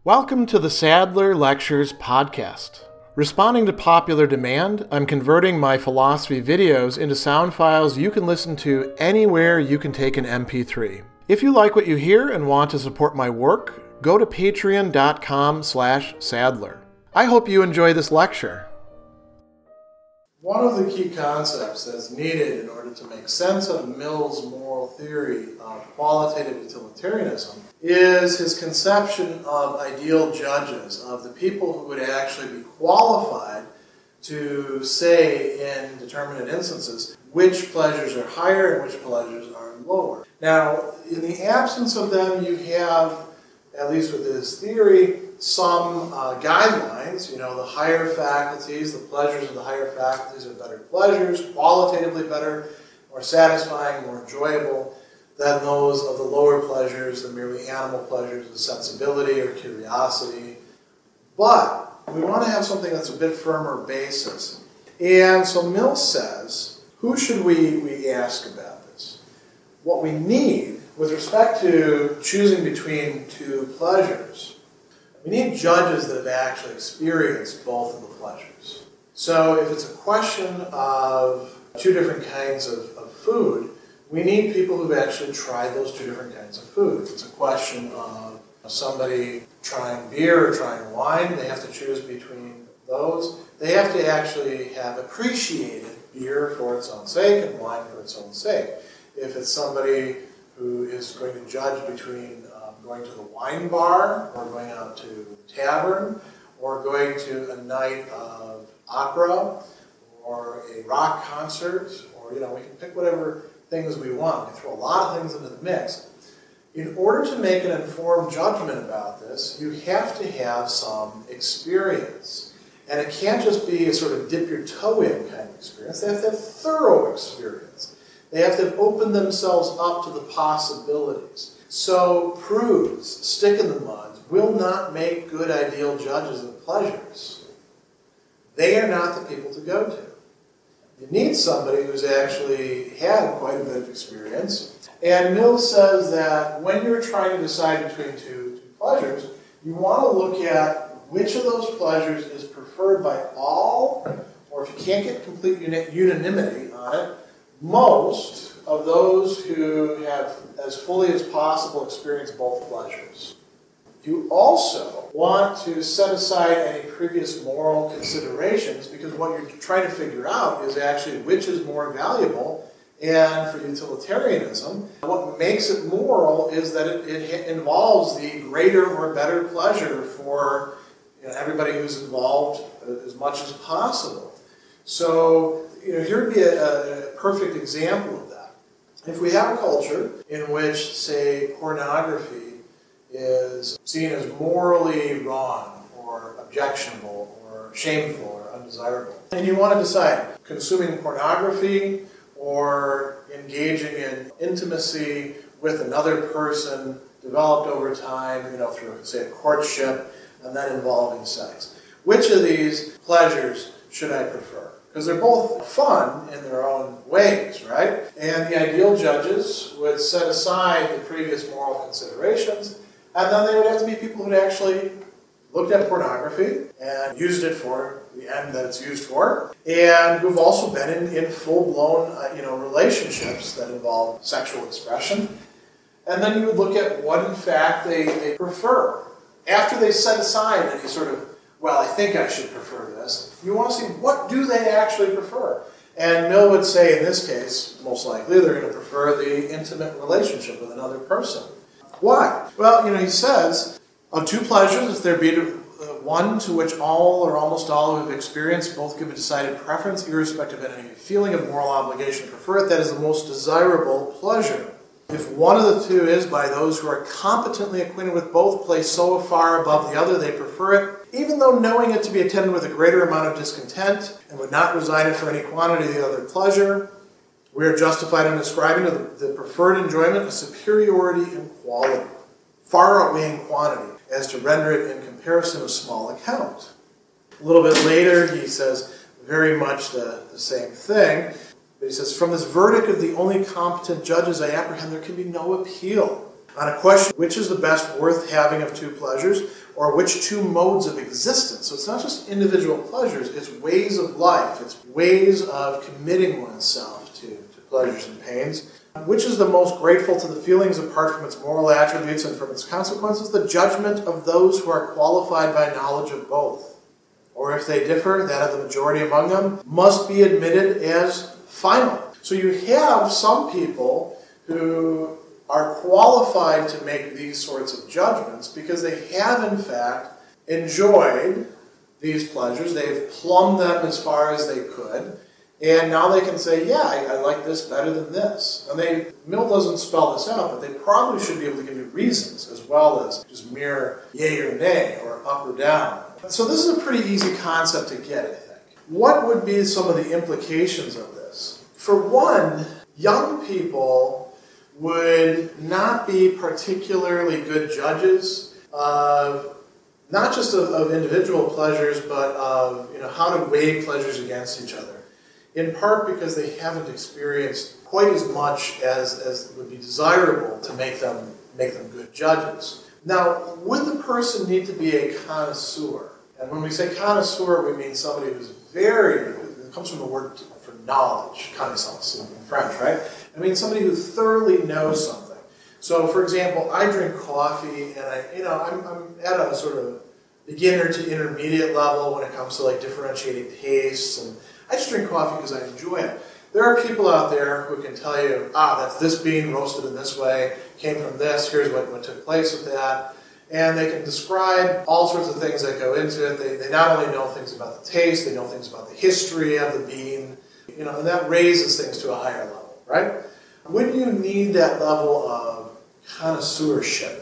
Welcome to the Sadler Lectures podcast. Responding to popular demand, I'm converting my philosophy videos into sound files you can listen to anywhere you can take an MP3. If you like what you hear and want to support my work, go to patreon.com/Sadler. I hope you enjoy this lecture. One of the key concepts that's needed in order to make sense of Mill's moral theory of qualitative utilitarianism is his conception of ideal judges, of the people who would actually be qualified to say in determinate instances which pleasures are higher and which pleasures are lower. Now, in the absence of them, you have, at least with his theory, some guidelines. The higher faculties, the pleasures of the higher faculties are better pleasures, qualitatively better, more satisfying, more enjoyable than those of the lower pleasures, the merely animal pleasures, the sensibility or curiosity. But we want to have something that's a bit firmer basis. And so Mill says, who should we ask about this? What we need with respect to choosing between two pleasures, we need judges that have actually experienced both of the pleasures. So if it's a question of two different kinds of food, we need people who've actually tried those two different kinds of food. If it's a question of somebody trying beer or trying wine, they have to choose between those. They have to actually have appreciated beer for its own sake and wine for its own sake. If it's somebody who is going to judge between going to the wine bar, or going out to the tavern, or going to a night of opera, or a rock concert, or, we can pick whatever things we want. We throw a lot of things into the mix. In order to make an informed judgment about this, you have to have some experience. And it can't just be a sort of dip your toe in kind of experience. They have to have thorough experience. They have to have opened themselves up to the possibilities. So prudes, stick in the mud, will not make good ideal judges of pleasures. They are not the people to go to. You need somebody who's actually had quite a bit of experience. And Mill says that when you're trying to decide between two pleasures, you want to look at which of those pleasures is preferred by all, or if you can't get complete unanimity on it, most of those who have, as fully as possible, experienced both pleasures. You also want to set aside any previous moral considerations, because what you're trying to figure out is actually which is more valuable. And for utilitarianism, what makes it moral is that it involves the greater or better pleasure for everybody who's involved as much as possible. So here would be a perfect example of that. If we have a culture in which, say, pornography is seen as morally wrong or objectionable or shameful or undesirable, and you want to decide consuming pornography or engaging in intimacy with another person developed over time, through, say, a courtship and then involving sex. Which of these pleasures should I prefer? Because they're both fun in their own ways, right? And the ideal judges would set aside the previous moral considerations, and then they would have to be people who'd actually looked at pornography and used it for the end that it's used for, and who've also been in full-blown relationships that involve sexual expression. And then you would look at what, in fact, they prefer. After they set aside any sort of, well, I think I should prefer this, you want to see what do they actually prefer. And Mill would say, in this case, most likely, they're going to prefer the intimate relationship with another person. Why? Well, he says, of two pleasures, if there be one to which all or almost all who have experienced both give a decided preference, irrespective of any feeling of moral obligation, prefer it, that is the most desirable pleasure. If one of the two is, by those who are competently acquainted with both, placed so far above the other, they prefer it, even though knowing it to be attended with a greater amount of discontent, and would not resign it for any quantity of the other pleasure, we are justified in ascribing to the preferred enjoyment a superiority in quality, far outweighing quantity, as to render it in comparison of small account. A little bit later, he says very much the same thing. But he says, from this verdict of the only competent judges I apprehend, there can be no appeal. on a question, which is the best worth having of two pleasures, or which two modes of existence. So it's not just individual pleasures, it's ways of life, it's ways of committing oneself to pleasures and pains. Which is the most grateful to the feelings apart from its moral attributes and from its consequences? The judgment of those who are qualified by knowledge of both. Or if they differ, that of the majority among them must be admitted as final. So you have some people who are qualified to make these sorts of judgments because they have in fact enjoyed these pleasures. They've plumbed them as far as they could. And now they can say, yeah, I like this better than this. And Mill doesn't spell this out, but they probably should be able to give you reasons as well as just mere yay or nay or up or down. So this is a pretty easy concept to get, I think. What would be some of the implications of this? For one, young people would not be particularly good judges of not just of individual pleasures, but of how to weigh pleasures against each other. In part because they haven't experienced quite as much as would be desirable to make them good judges. Now, would the person need to be a connoisseur? And when we say connoisseur, we mean somebody who's it comes from the word for knowledge, connaissance in French, right? I mean somebody who thoroughly knows something. So, for example, I drink coffee, and I'm at a sort of beginner to intermediate level when it comes to like differentiating tastes, and I just drink coffee because I enjoy it. There are people out there who can tell you, that's this bean roasted in this way, came from this, here's what took place with that. And they can describe all sorts of things that go into it. They not only know things about the taste, they know things about the history of the bean, and that raises things to a higher level, right? Would you need that level of connoisseurship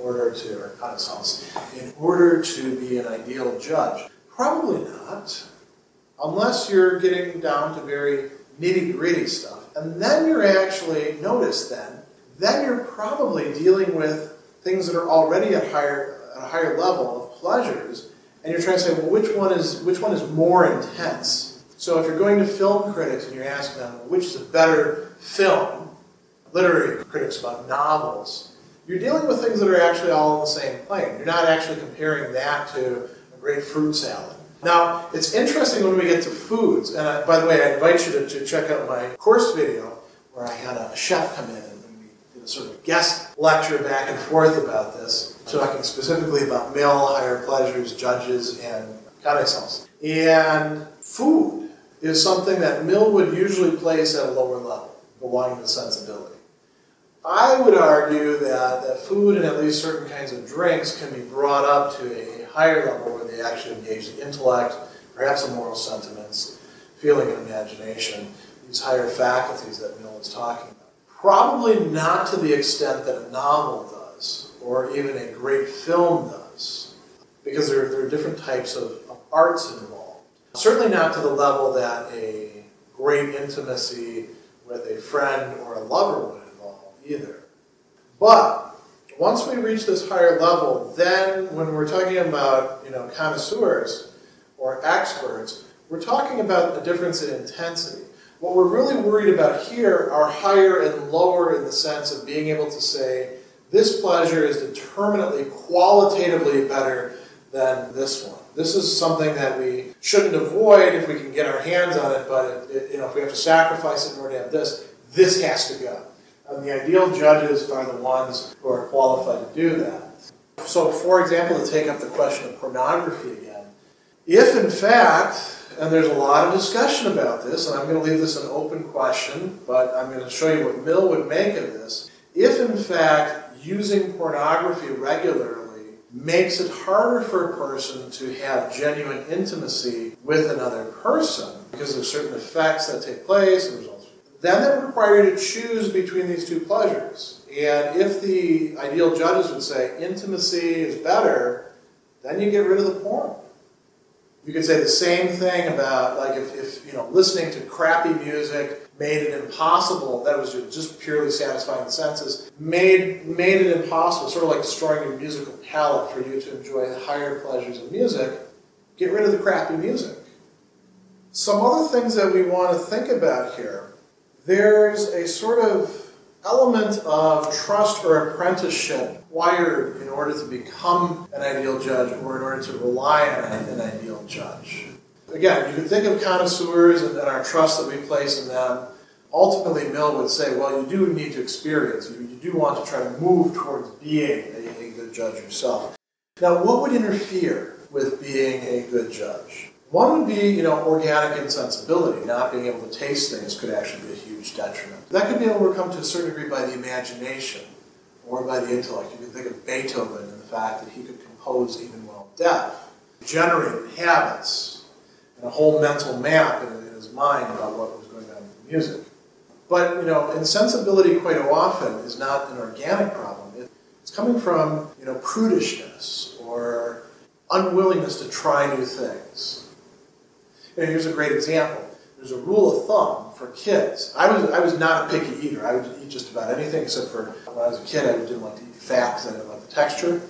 or connaissance in order to be an ideal judge? Probably not. Unless you're getting down to very nitty-gritty stuff. And then you're actually, notice then you're probably dealing with things that are already at a higher level of pleasures, and you're trying to say, well, which one is more intense? So if you're going to film critics and you're asking them, which is a better film, literary critics about novels, you're dealing with things that are actually all on the same plane. You're not actually comparing that to a great fruit salad. Now, it's interesting when we get to foods, and by the way, I invite you to check out my course video where I had a chef come in and we did a sort of guest lecture back and forth about this, talking specifically about Mill, higher pleasures, judges, and connaissance. And food is something that Mill would usually place at a lower level, belonging to sensibility. I would argue that food and at least certain kinds of drinks can be brought up to a higher level where they actually engage the intellect, perhaps the moral sentiments, feeling and imagination, these higher faculties that Mill is talking about. Probably not to the extent that a novel does, or even a great film does, because there are different types of arts involved. Certainly not to the level that a great intimacy with a friend or a lover would involve either. But once we reach this higher level, then when we're talking about connoisseurs or experts, we're talking about a difference in intensity. What we're really worried about here are higher and lower in the sense of being able to say, this pleasure is determinately, qualitatively better than this one. This is something that we shouldn't avoid if we can get our hands on it, but if we have to sacrifice it in order to have this has to go. And the ideal judges are the ones who are qualified to do that. So, for example, to take up the question of pornography again, if in fact, and there's a lot of discussion about this, and I'm going to leave this an open question, but I'm going to show you what Mill would make of this. If in fact using pornography regularly makes it harder for a person to have genuine intimacy with another person, because of certain effects that take place and results, then that would require you to choose between these two pleasures. And if the ideal judges would say intimacy is better, then you get rid of the porn. You could say the same thing about, like, if listening to crappy music made it impossible, that was just purely satisfying the senses, made it impossible, sort of like destroying your musical palate for you to enjoy the higher pleasures of music, get rid of the crappy music. Some other things that we want to think about here. There's a sort of element of trust or apprenticeship required in order to become an ideal judge or in order to rely on an ideal judge. Again, you can think of connoisseurs and our trust that we place in them. Ultimately, Mill would say, well, you do need to experience. You do want to try to move towards being a good judge yourself. Now, what would interfere with being a good judge? One would be, organic insensibility. Not being able to taste things could actually be a huge detriment. That could be overcome to a certain degree by the imagination or by the intellect. You can think of Beethoven and the fact that he could compose even while deaf, generated habits and a whole mental map in his mind about what was going on with the music. But, insensibility quite often is not an organic problem. It's coming from, prudishness or unwillingness to try new things. Here's a great example. There's a rule of thumb for kids. I was not a picky eater. I would eat just about anything except for when I was a kid, I didn't like to eat fat because I didn't like the texture.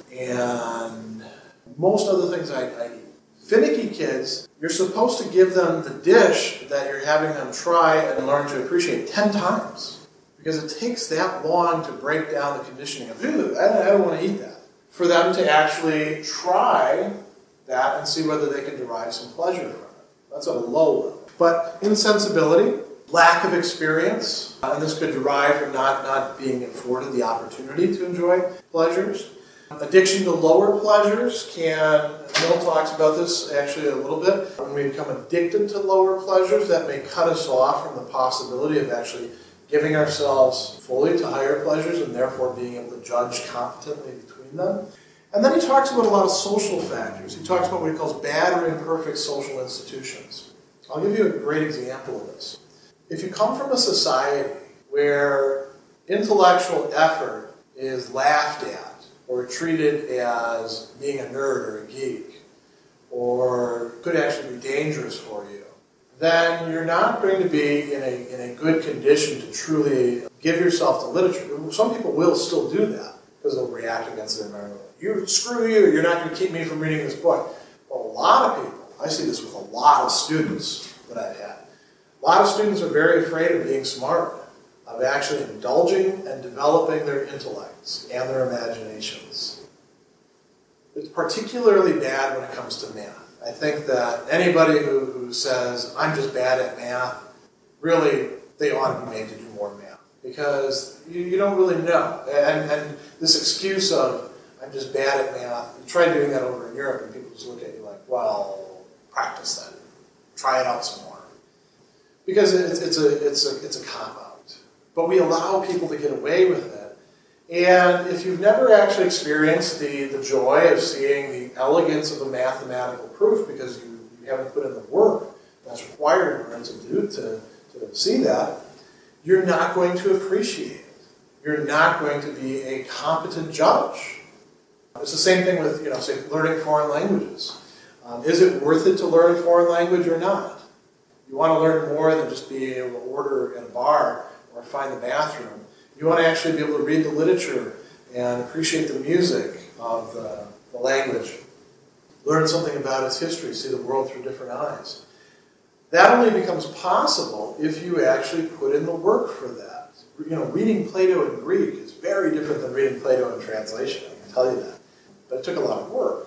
And most other things I eat. Finicky kids, you're supposed to give them the dish that you're having them try and learn to appreciate 10 times. Because it takes that long to break down the conditioning of, I don't want to eat that. For them to actually try that and see whether they can derive some pleasure from it. That's at a low level. But insensibility, lack of experience, and this could derive from not being afforded the opportunity to enjoy pleasures. Addiction to lower pleasures Mill talks about this actually a little bit. When we become addicted to lower pleasures, that may cut us off from the possibility of actually giving ourselves fully to higher pleasures and therefore being able to judge competently between them. And then he talks about a lot of social factors. He talks about what he calls bad or imperfect social institutions. I'll give you a great example of this. If you come from a society where intellectual effort is laughed at or treated as being a nerd or a geek or could actually be dangerous for you, then you're not going to be in a good condition to truly give yourself to literature. Some people will still do that because they'll react against the environment. Screw you, you're not going to keep me from reading this book. Well, a lot of people, I see this with a lot of students that I've had. A lot of students are very afraid of being smart, of actually indulging and developing their intellects and their imaginations. It's particularly bad when it comes to math. I think that anybody who says, I'm just bad at math, really, they ought to be made to do more math. Because you don't really know. And this excuse of, I'm just bad at math, you try doing that over in Europe and people just look at you like, well, practice that. Try it out some more. Because it's a cop-out. But we allow people to get away with it. And if you've never actually experienced the joy of seeing the elegance of a mathematical proof because you haven't put in the work that's required in order to see that, you're not going to appreciate it. You're not going to be a competent judge. It's the same thing with, say, learning foreign languages. Is it worth it to learn a foreign language or not? You want to learn more than just being able to order at a bar or find the bathroom. You want to actually be able to read the literature and appreciate the music of the language. Learn something about its history, see the world through different eyes. That only becomes possible if you actually put in the work for that. Reading Plato in Greek is very different than reading Plato in translation, I can tell you that. But it took a lot of work.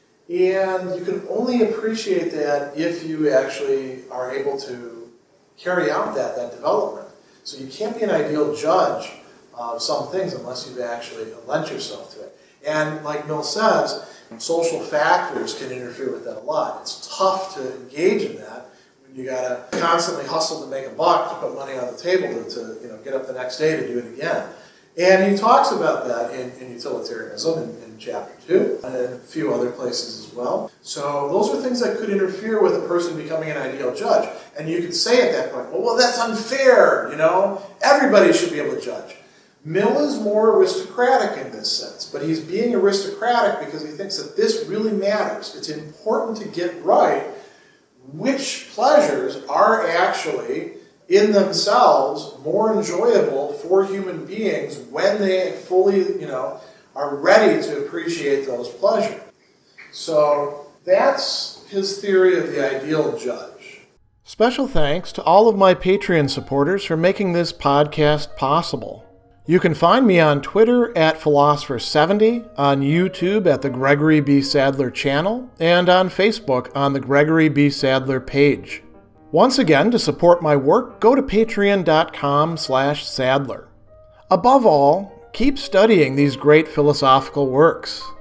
And you can only appreciate that if you actually are able to carry out that development. So you can't be an ideal judge of some things unless you've actually lent yourself to it. And like Mill says, social factors can interfere with that a lot. It's tough to engage in that when you got to constantly hustle to make a buck to put money on the table to get up the next day to do it again. And he talks about that in Utilitarianism in Chapter 2 and in a few other places as well. So those are things that could interfere with a person becoming an ideal judge. And you could say at that point, well, that's unfair, Everybody should be able to judge. Mill is more aristocratic in this sense, but he's being aristocratic because he thinks that this really matters. It's important to get right which pleasures are actually in themselves more enjoyable for human beings when they fully, are ready to appreciate those pleasures. So that's his theory of the ideal judge. Special thanks to all of my Patreon supporters for making this podcast possible. You can find me on Twitter at Philosopher70, on YouTube at the Gregory B. Sadler channel, and on Facebook on the Gregory B. Sadler page. Once again, to support my work, go to patreon.com/Sadler. Above all, keep studying these great philosophical works.